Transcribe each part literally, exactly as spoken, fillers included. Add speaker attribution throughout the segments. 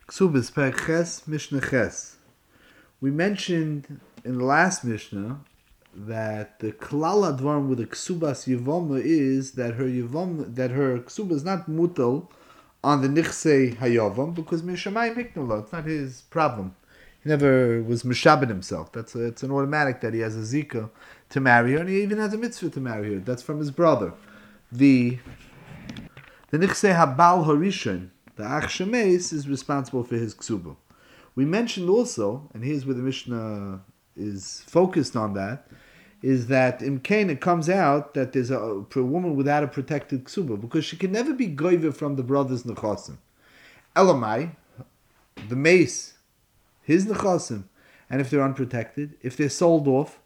Speaker 1: Ksubas Perek Ches, Mishnah Ches. We mentioned in the last Mishnah that the klal advarim with the ksubas yivama is that her yivam, that her ksuba is not mutal on the nichsei hayavam because mishamayim hiknala. It's not his problem. He never was mishabed himself. That's a, it's an automatic that he has a zika to marry her, and he even has a mitzvah to marry her. That's from his brother. The the nichsei habal harishon, the ach shemeis, is responsible for his ksuba. We mentioned also, and here's where the Mishnah is focused on that, is that in Cain it comes out that there's a, a woman without a protected ksuba because she can never be goyve from the brother's nechasim. Elamai, the mace, his nechasim, and if they're unprotected, if they're sold off,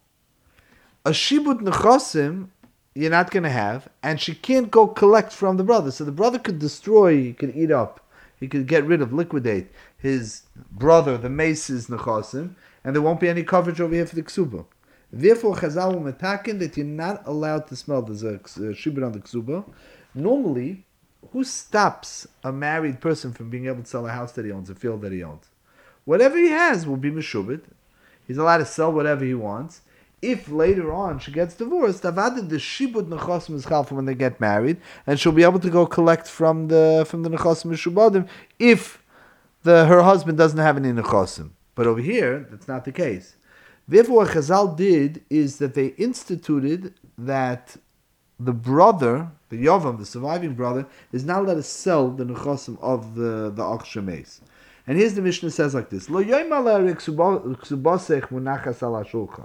Speaker 1: a shibud nechasim you're not going to have, and she can't go collect from the brother. So the brother could destroy, he could eat up, he could get rid of, liquidate his brother, the mace's nechasim, and there won't be any coverage over here for the ksuba. Therefore, Chazal will metaken that you're not allowed to smell. There's a shibud on the ksuba. Normally, who stops a married person from being able to sell a house that he owns, a field that he owns? Whatever he has will be meshubed. He's allowed to sell whatever he wants. If later on she gets divorced, Avada the shibud nechasim is chalfa when they get married, and she'll be able to go collect from the from the nechasim mishubadim if the her husband doesn't have any nechasim. But over here, that's not the case. Therefore, what Chazal did is that they instituted that the brother, the yavam, the surviving brother, is not allowed to sell the nechasim of the the ach shemeis. And here's the Mishnah says like this: Lo yoyma ksubasech munachas al hashulchan.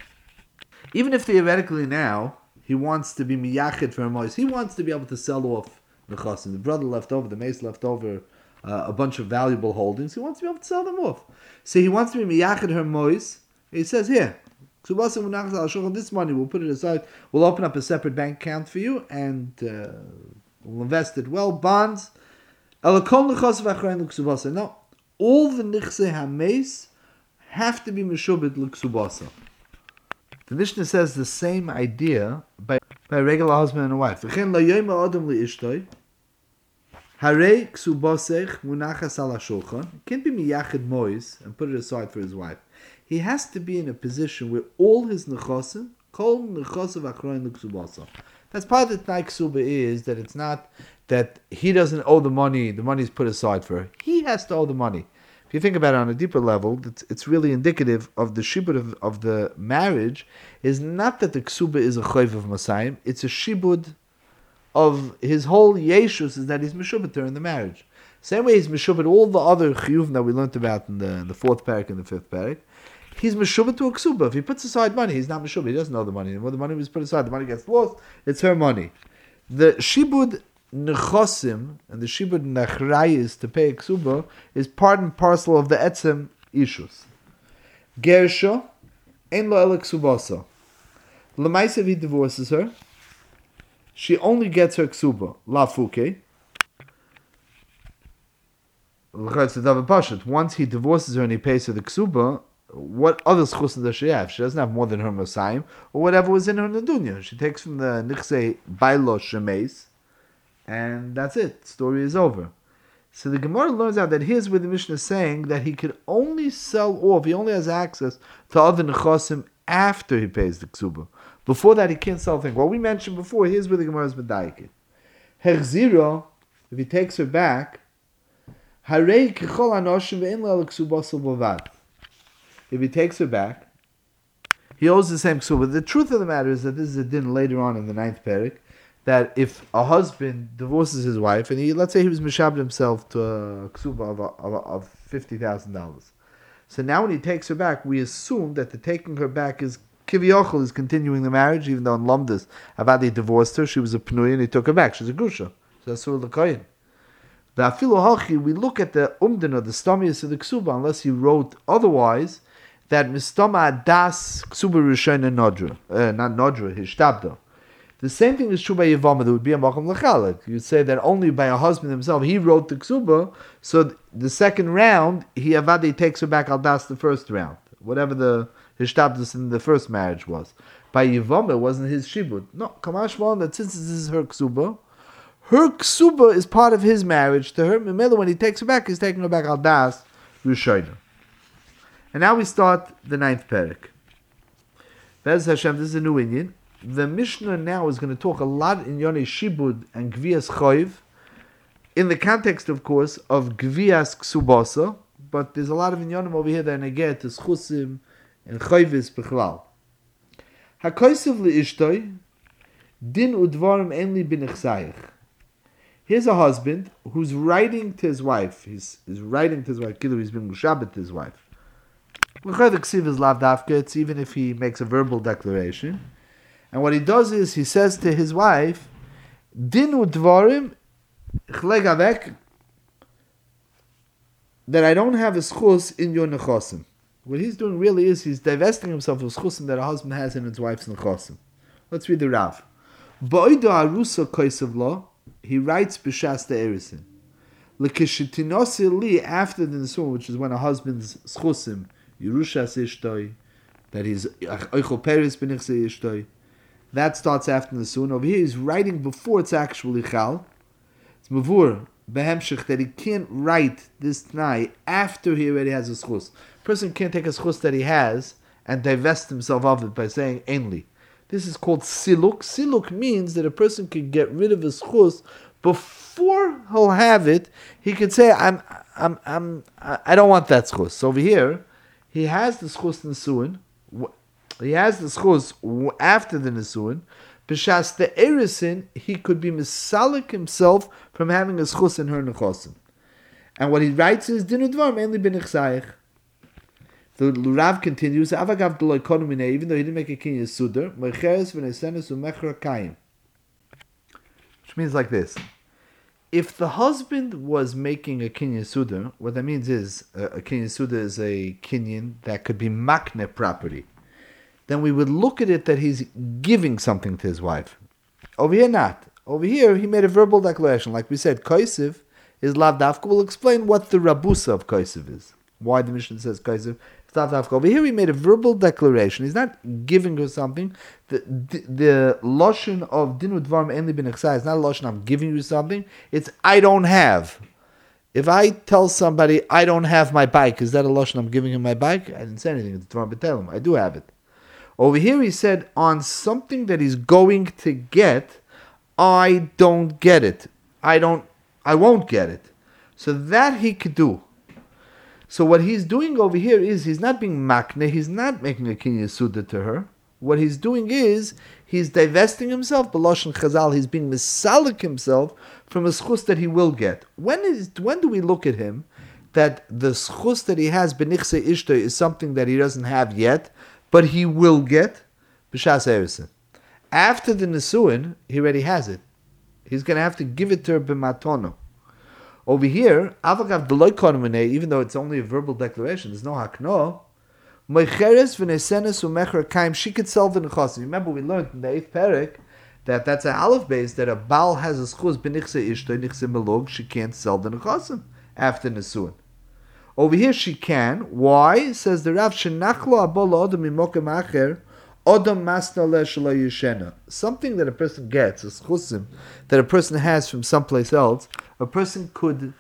Speaker 1: Even if theoretically now he wants to be miyachid for Hermois, he wants to be able to sell off the chasim. The brother left over, the mace left over uh, a bunch of valuable holdings. He wants to be able to sell them off. So he wants to be miyachid Hermois. He says, here, this money, we'll put it aside. We'll open up a separate bank account for you and uh, we'll invest it well. Bonds. No, all the nichsei hameis have to be meshubed l'ksubasa. The Mishnah says the same idea by, by a regular husband and a wife. Can't be miyachid mois and put it aside for his wife. He has to be in a position where all his nechasim, kol nechasim achroin l'ksubasa. That's part of the Tnai Ksuba is that it's not that he doesn't owe the money, the money is put aside for her. He has to owe the money. If you think about it on a deeper level, it's, it's really indicative of the shibud of, of the marriage is not that the ksuba is a chayv of Masayim, it's a shibud of his whole yeshus is that he's meshubet her in the marriage. Same way he's meshubet all the other chiyuvim that we learned about in the, in the fourth parak and the fifth parak. He's meshubet to a ksuba. If he puts aside money, he's not meshubet. He doesn't know the money. When the money was put aside, the money gets lost, it's her money. The shibud nechosim and the shibud nechrayis to pay a ksuba is part and parcel of the etzem ishus. Gersha ein lo ela ksubasa. L'maisa if he divorces her, she only gets her ksuba la fuke. Once he divorces her and he pays her the ksuba, what other schusim does she have? She doesn't have more than her masayim or whatever was in her nedunya. She takes from the nichsei bailo shemeis. And that's it. Story is over. So the Gemara learns out that here's where the Mishnah is saying that he could only sell off, he only has access to other nechasim after he pays the ksuba. Before that, he can't sell things. What we mentioned before, here's where the Gemara is medayik. Herzira, if he takes her back, harei kichol anoshim ve'en la ksubasa b'vad. If he takes her back, he owes the same ksuba. The truth of the matter is that this is a din later on in the ninth parak, that if a husband divorces his wife, and he, let's say he was mishabed himself to a ksuba of, of, of fifty thousand dollars. So now when he takes her back, we assume that the taking her back is, Kivyochel is continuing the marriage, even though in Lamdas, Avadi divorced her, she was a pnui, and he took her back. She's a grusha. So that's Sur L'Koyin. The Afilu Hachi, we look at the umdin or the stomius of the ksuba, unless he wrote otherwise, that mistoma das ksuba rishon nodra, uh, not nodra, his shtabda. The same thing is true by Yavama. There would be a Macham L'Chalek. You'd say that only by a husband himself, he wrote the Ksuba, so the second round, he Avadi takes her back al das the first round. Whatever the Hishtabdus in the first marriage was. By Yavama, it wasn't his Shibud. No, Kamash Malon, that since this is her Ksuba, her ksuba is part of his marriage to her. Memela, when he takes her back, he's taking her back al das Rishayna. And now we start the ninth parak. Bez Hashem, this is a new Indian. The Mishnah now is going to talk a lot in Yonei Shibud and Gvias Choiv, in the context, of course, of Gvias Ksubasa, but there's a lot of Inyanim over here that are neged to Schusim and Choivis Bechlal. HaKoisev li'ishtoi, din udvarim enli b'nechsayich. Here's a husband who's writing to his wife. He's, he's writing to his wife. Kilu, he's been mushabet to his wife. L'chayr the ksiv is lav dafka. It's even if he makes a verbal declaration. And what he does is he says to his wife, din udvarim chleg avek, that I don't have a schus in your nechosim. What he's doing really is he's divesting himself of schusim that a husband has in his wife's nechosim. Let's read the Rav. Ba'oido arusa koisav lo, he writes b'shas the erisin. L'kishitinosi li, after the nesuin, which is when a husband's schusim, Yerushas ishtoi, that he's oichel peris b'nichse ishtoi, that starts after the nesuin. Over here he's writing before it's actually chal. It's mavur, behemshich, that he can't write this t'nai after he already has a schus. A person can't take a schus that he has and divest himself of it by saying ainli. This is called siluk. Siluk means that a person can get rid of his schus before he'll have it. He could say, "I'm, I'm, I'm, I don't want that schus." So over here, he has the schus nesuin. He has the schus after the nesuin. B'shas the erisin, he could be misalik himself from having a schus in her nechosim. And what he writes is dinu dvar mainly b'nichsayich. The Rav continues, Avagav d'loy konumine, even though he didn't make a kinyan sudar, mecheres v'nesenes u'mechra kayim. Which means like this. If the husband was making a kinyan sudar, what that means is, uh, a kinyan sudar is a kinyan that could be makne property. Then we would look at it that he's giving something to his wife. Over here, not. Over here, he made a verbal declaration. Like we said, koisiv is lav dafka. We'll explain what the rabusa of koisiv is. Why the Mishnah says koisiv. Over here he made a verbal declaration. He's not giving her something. The the, the loshon of dinu dvarim enli b'nechsai is not a loshon I'm giving you something. It's I don't have. If I tell somebody I don't have my bike, is that a loshon I'm giving him my bike? I didn't say anything. It's dvarim b'telem. I do have it. Over here he said on something that he's going to get, I don't get it. I don't. I won't get it. So that he could do. So what he's doing over here is he's not being makne, he's not making a kinyan suda to her. What he's doing is he's divesting himself, b'loshen chazal, he's being misalik himself from a schus that he will get. When is when do we look at him that the schus that he has b'nichse ishto is something that he doesn't have yet, but he will get? B'shas erisin. After the nesuin, he already has it. He's going to have to give it to her b'matono. Over here, avagav d'loy konumine, even though it's only a verbal declaration, there's no hakno. Mecheres v'nesenes u'mechra kaim, she could sell the nechosim. Remember, we learned in the eighth parak that that's an aleph base that a baal has a schuz b'nichse ishto, nichse melog, she can't sell the nechosim after nesuin. Over here, she can. Why? Says the Rav, shenachlo abolo odom imokem acher, odom masna le shelo yishena. Something that a person gets, a schuzim, that a person has from someplace else, a person could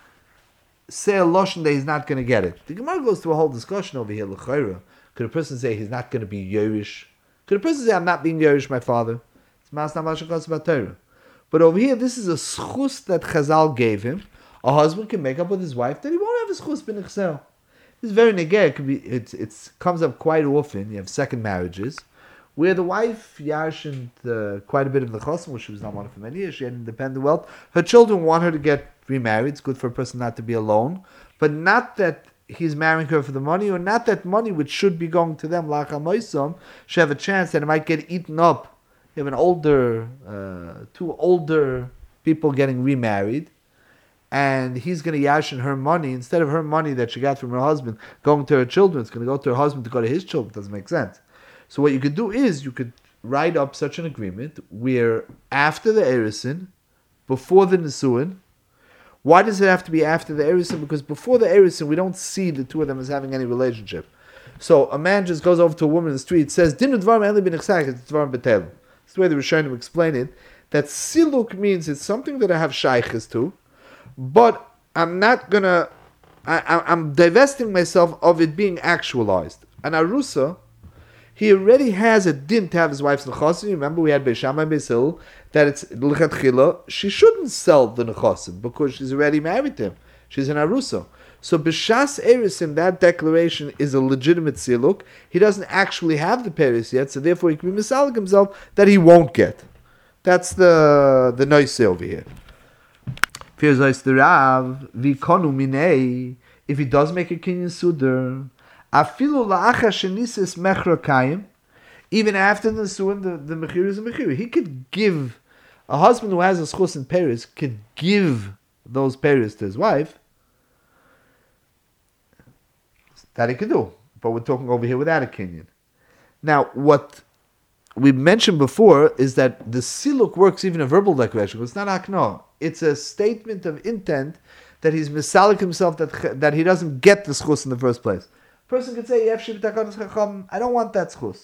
Speaker 1: say a loshon that he's not going to get it. The Gemara goes through a whole discussion over here. L'chayra, could a person say he's not going to be Yerush? Could a person say I'm not being Yerush, my father? It's masna mashakos b'Torah. But over here, this is a schus that Chazal gave him. A husband can make up with his wife that he won't have a schus b'nichsel. This is very negeh. It could be. It's it's comes up quite often. You have second marriages where the wife yarshened uh, quite a bit of the chosim, which she was not wanted for many years. She had independent wealth. Her children want her to get remarried. It's good for a person not to be alone, but not that he's marrying her for the money, or not that money which should be going to them. Lacha moisom should have a chance that it might get eaten up. You have an older, uh, two older people getting remarried, and he's going to yashin her money instead of her money that she got from her husband going to her children. It's going to go to her husband to go to his children. It doesn't make sense. So what you could do is you could write up such an agreement where after the erisin, before the nesuin. Why does it have to be after the erisin? Because before the erisin, we don't see the two of them as having any relationship. So a man just goes over to a woman in the street, says, "Dinu dvarim enli b'nichsayich," it's dvarim b'telem. That's the way the Rishonim explain it. that siluk means it's something that I have shaykhs to, but I'm not gonna, I, I, I'm divesting myself of it being actualized. An arusa, he already has a din to have his wife's nechasim. Remember, we had Beishamai and Beisil that it's l'chatchila. She shouldn't sell the nechasim because she's already married to him. She's an arusa. So b'shas eris in that declaration is a legitimate siluk. He doesn't actually have the peris yet, so therefore he can be misalik himself that he won't get. That's the the noise over here. If he does make a kinyan sudar. Afilu la'acha shenisis mechra kayim, even after the suin, the, the mechir is a mechir. He could give, a husband who has a schus in Paris could give those Paris to his wife. That he could do. But we're talking over here without a kinyan. Now, what we mentioned before is that the siluk works even a verbal declaration. It's not akno. It's a statement of intent that he's misalik himself, that, that he doesn't get the schus in the first place. Person could say, I don't want that schus.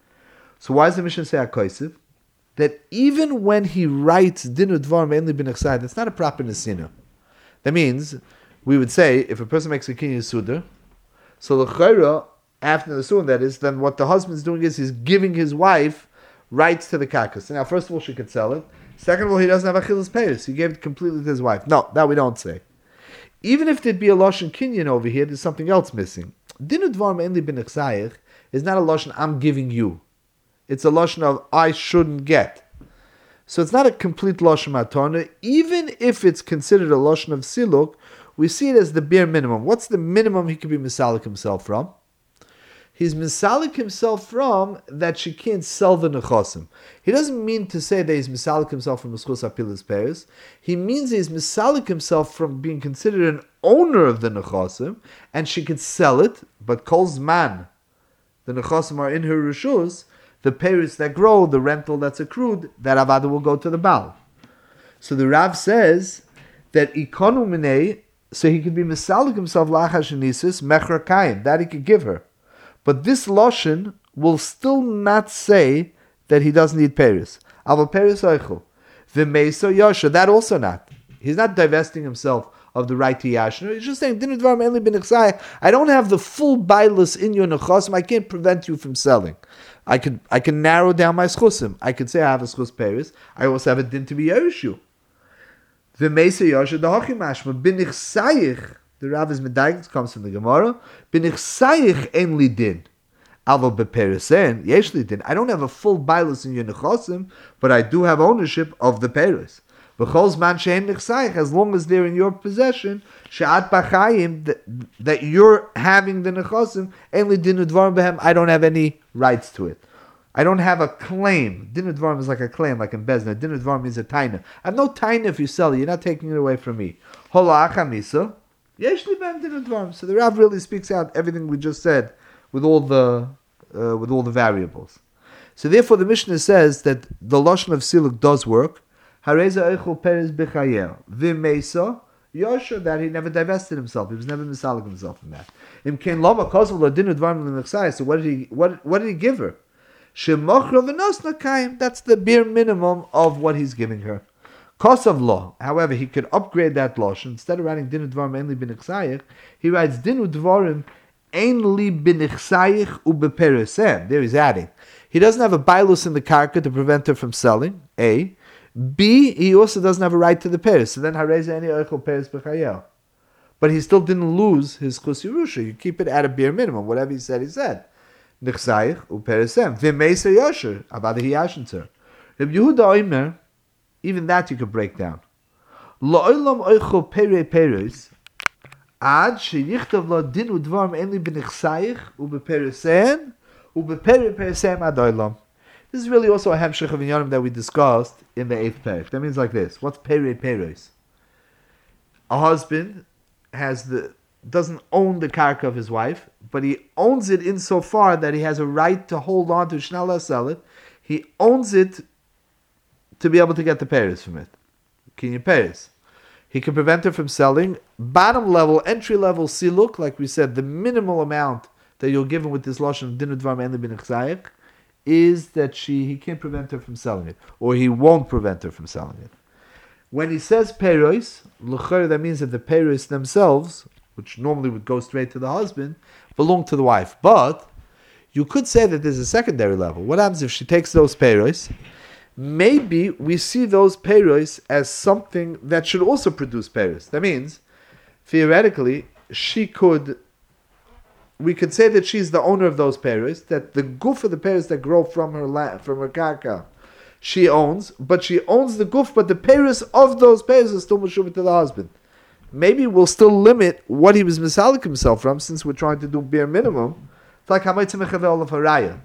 Speaker 1: So why does the Mishnah say Akoisiv? That even when he writes Dinu Dvar Me'enli Bin Echsai, that's not a proper Nesina. That means, we would say, if a person makes a Kinyan Sudar, so the Chayra, after the Sudan that is, then what the husband's doing is he's giving his wife rights to the Kakas. Now, first of all, she could sell it. Second of all, he doesn't have Achilles Peiris. He gave it completely to his wife. No, that we don't say. Even if there'd be a Lashon Kinyan over here, there's something else missing. Dinu Dvar Me'enli Bin Echsayich is not a Lashon I'm giving you. It's a Lashon of I shouldn't get. So it's not a complete Lashon Matana. Even if it's considered a Lashon of Siluk, we see it as the bare minimum. What's the minimum he could be misalik himself from? He's misalik himself from that she can't sell the nechasim. He doesn't mean to say that he's misalik himself from Meschus Apilas Peres. He means he's misalik himself from being considered an owner of the nechasim, and she could sell it, but Kol's man, the nechasim are in her rishus, the Peres that grow, the rental that's accrued, that avada will go to the Baal. So the Rav says that ikonu minei, so he could be misalik himself lachash nisis mechra kayim, that he could give her. But this Lashon will still not say that he doesn't need Paris. Aval Paris Eichel. V'meiso Yasha, that also not. He's not divesting himself of the right to Yashna. He's just saying, Dinu Dvar Me'enli Bin Echsai, I don't have the full bailus in your nechasim. I can't prevent you from selling. I can I can narrow down my schusim. I can say I have a schus Paris. I also have a din to be Yerishu. V'meiso Yasha, the Hachim Ashma, Bin Echsayich. The Rav is medayik, comes from the Gemara. Bin ichsayich en li din. Avo beperesen, yesh li din. I don't have a full bailus in your nechasim, but I do have ownership of the peris. B'chol zman she'en ichsayich, as long as they're in your possession, she'at b'chayim, that, that you're having the nechasim, en li din udvarim behem, I don't have any rights to it. I don't have a claim. Din udvarim is like a claim, like in Bezna. Din udvarim means a taina. I have no taina if you sell it. You're not taking it away from me. Hola achamisa. So the Rav really speaks out everything we just said with all the uh, with all the variables. So therefore, the Mishnah says that the lashon of siluk does work. Hareza eichel peres b'chayel v'meisa yosha, that he never divested himself. He was never misalik himself from that. Im ken lama kosav ladinu dvarim l'nechsai. So what did he what what did he give her? Shemochro v'nosna kaim. That's the bare minimum of what he's giving her. Kosav law, however, he could upgrade that lashon. Instead of writing dinu dvarim ein li bin echsayich, he writes dinu dvarim ein li bin echsayich ubeperesem. There he's adding. He doesn't have a bailus in the karka to prevent her from selling. A. B. He also doesn't have a right to the peres. So then hareza any oichel peres b'chayel. But he still didn't lose his chus yerusha. You keep it at a bare minimum. Whatever he said, he said. Nechsayich uperesem. V'meisa yosher. Avada he yashin her. Rabbi Yehuda Omer, even that you could break down. La'olam oichel pere peres ad sheyichtav la din udvarim ein li bin echsayich ubeperesen ubepere peresem ad olam. This is really also a hemshech of inyanim that we discussed in the eighth parak. That means like this: what's pere peres? A husband has the doesn't own the karka of his wife, but he owns it insofar that he has a right to hold on to shnala sell it. He owns it to be able to get the peres from it. Kinyan peres. He can prevent her from selling. Bottom level, entry level siluk, like we said, the minimal amount that you'll give him with this lashon dinu dvar me'en li bin echsayich is that she he can't prevent her from selling it, or he won't prevent her from selling it. When he says peros, l'chayr, that means that the peros themselves, which normally would go straight to the husband, belong to the wife. But you could say that there's a secondary level. What happens if she takes those peros? Maybe we see those peros as something that should also produce peros. That means, theoretically, she could, we could say that she's the owner of those peros, that the goof of the peros that grow from her la- from her karka, she owns, but she owns the goof, but the peros of those peros are still meshuvah to the husband. Maybe we'll still limit what he was misalik himself from, since we're trying to do bare minimum. It's like hamaitze mechavel of haraya.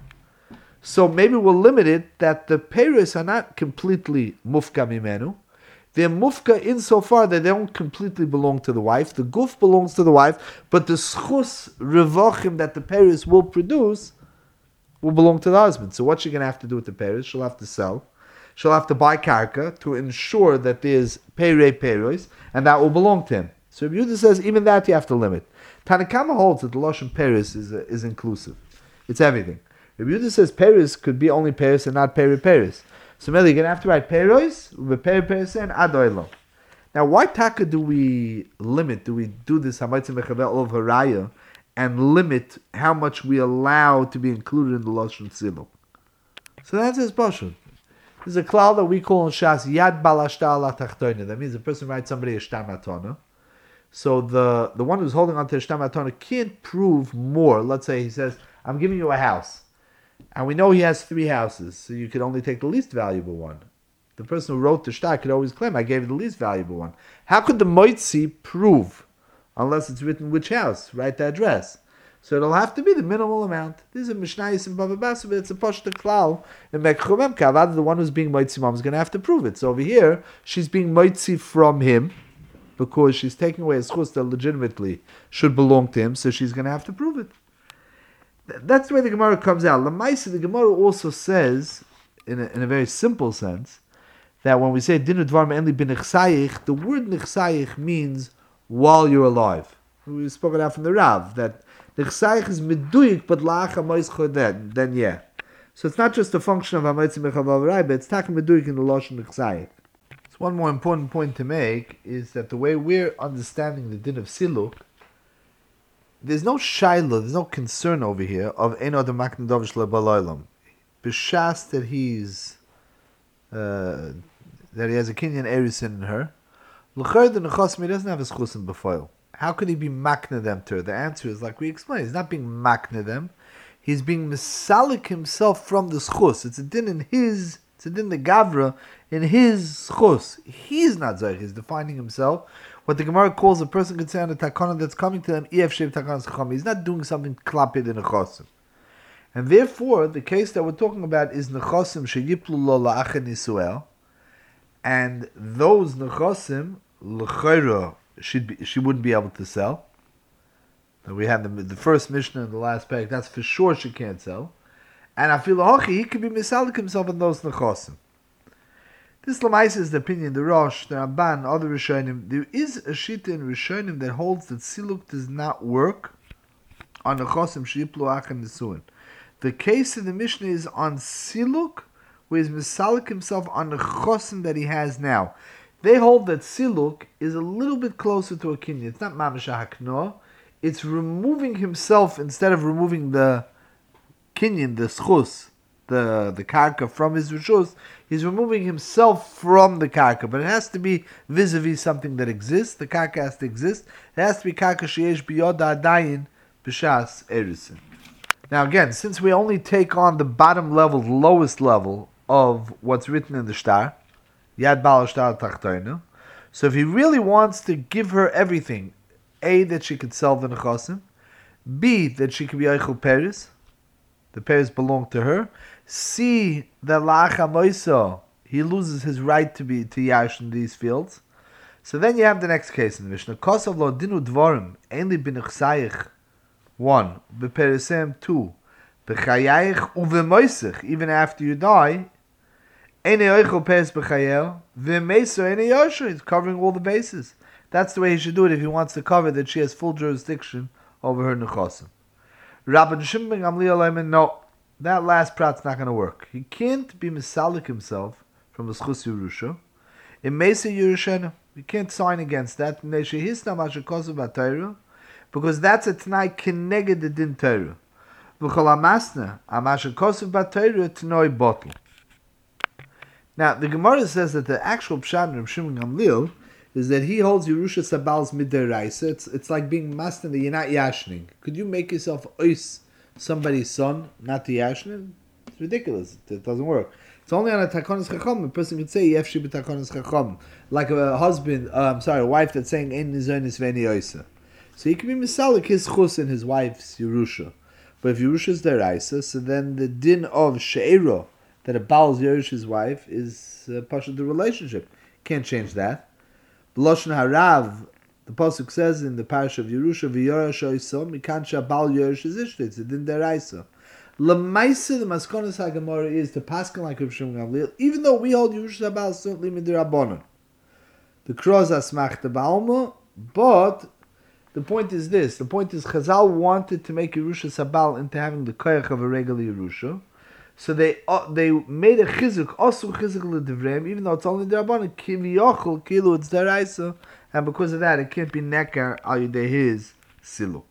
Speaker 1: So maybe we'll limit it that the peros are not completely mufka mimenu. They're mufka insofar that they don't completely belong to the wife. The goof belongs to the wife, but the schus revochim that the peros will produce will belong to the husband. So what's she going to have to do with the peros? She'll have to sell. She'll have to buy karka to ensure that there's pere peros, and that will belong to him. So Rabbi Yehuda says even that you have to limit. Tanakama holds that the lashon peros is uh, is inclusive. It's everything. Rabbi Yehuda says peros could be only peros and not pere peros. So maybe you're going to have to write peros, pere peros and adoilo. Now, why taka do we limit? Do we do this hamaitze mechavel of haraya and limit how much we allow to be included in the lashon tziluk? So that's his passion. There's a klal that we call in Shas yad balashta ala tachtoina. That means a person writes somebody a shtam atona. So the, the one who's holding on to a shtam atona can't prove more. Let's say he says, I'm giving you a house. And we know he has three houses, so you could only take the least valuable one. The person who wrote the shtar could always claim, I gave you the least valuable one. How could the moitzi prove, unless it's written which house, write the address? So it'll have to be the minimal amount. This is a Mishnayis in Bava Basra, but it's a Pashta Klal. In Mekchumem Kavad, the one who's being moitzi mom is going to have to prove it. So over here, she's being moitzi from him, because she's taking away a schus that legitimately should belong to him, so she's going to have to prove it. That's the way the Gemara comes out. Lamaisa, the Gemara also says, in a, in a very simple sense, that when we say dinu dvarim enli b'nechsayich, the word nechsayich means while you're alive. We spoke it out from the Rav, that nechsayich is meduyik, but la'acha moischo then, then yeah. So it's not just a function of ha'moitzi mechaval v'rai, but it's taken meduyik in the lashon nechsayich. So one more important point to make is that the way we're understanding the din of siluk, there's no shaila, there's no concern over here of eno de maknadovish lebalaylam. B'shas that he's uh, that he has a kinyan erisin in her. L'chayr the nechosmi doesn't have a schusim b'foil. How could he be makna them to her? The answer is like we explained. He's not being makna them. He's being misalik himself from the schus. It's a din in his. It's a din the gavra in his schus. He's not zayich. He's defining himself. What the Gemara calls a person concerned a takana that's coming to them, ef shev takana schacham. He's not doing something klapid in a chosim. And therefore, the case that we're talking about is nechosim sheyiplu lo la'achen Yisuel, and those nechosim l'chayra should be she wouldn't be able to sell. Now we had the, the first Mishnah in the last page. That's for sure she can't sell. And afilu hachi, he could be misalik himself in those nechosim. This Lamaisa is the opinion, the Rosh, the Ramban, other Rishonim. There is a shita in Rishonim that holds that Siluk does not work on the Chosim Sheyiplu Achen Nesuin. The case in the Mishnah is on Siluk, where he's misalik himself on the Chosim that he has now. They hold that Siluk is a little bit closer to a Kinyan. It's not Mamash HaKnoah. It's removing himself, instead of removing the Kinyan, the Schus, the the karka from his rishus, he's removing himself from the karka, but it has to be vis-a-vis something that exists. The karka has to exist. It has to be karka sheyesh biyoda adayin b'shas erisin. Now again, since we only take on the bottom level, the lowest level of what's written in the shtar, yad bal shtar tachtoinu, so if he really wants to give her everything, A, that she could sell the nechosim, B, that she could be eichel peris, the peris belong to her, C, that la'acha moiso, he loses his right to be to yash in these fields. So then you have the next case in the Mishnah. Kosav lo dinu dvorim, ainli b'nechsayich, one, b'perisem, two, b'chayayich uvemoisich, even after you die, ene oichel peris b'chayel, v'meiso ene yosher, he's covering all the bases. That's the way he should do it if he wants to cover that she has full jurisdiction over her nechosim. Rabban Shimon ben Gamliel, no. that last prat's not going to work. He can't be misalik himself from a schus Yerusha. In Mesa Yerusha, he can't sign against that. Because that's a Tanai Keneged the Din Torah. Now, the Gemara says that the actual Pshat of Shimon Gamliel is that he holds Yerusha Sabal's midiraisa. It's it's like being master that you're not yashning. Could you make yourself ois somebody's son, not to yashning? It's ridiculous. It doesn't work. It's only on a takonis chacham. A person could say yefshi b'takonis chacham, like a husband. Uh, I'm sorry, a wife that's saying ein nizonis v'eni oisa. So he can be misalik his chus in his wife's Yerusha. But if Yerusha is deraisa, so then the din of she'ero, that a Baal's Yerusha's wife, is uh, pasha the relationship. Can't change that. B'loshen harav, the pasuk says in the parish of Yerusha, v'yorash oiso, mikansha Baal Yerusha's ishta. It's a din deraisa. L'maisa, the maskonas haGemara is to paskin like Rav Shimon Gamliel, even though we hold Yerusha Baal certainly midirabbanan. The kroz asmach the Baalma, but the point is this. The point is Chazal wanted to make Yerusha Sabal into having the koyach of a regular Yerusha. So they uh, they made a chizuk, also chizuk l'divrem, even though it's only derabbanan, kiviyochel, kilu, it's deraisa, and because of that, it can't be nekar al yedei his siluk.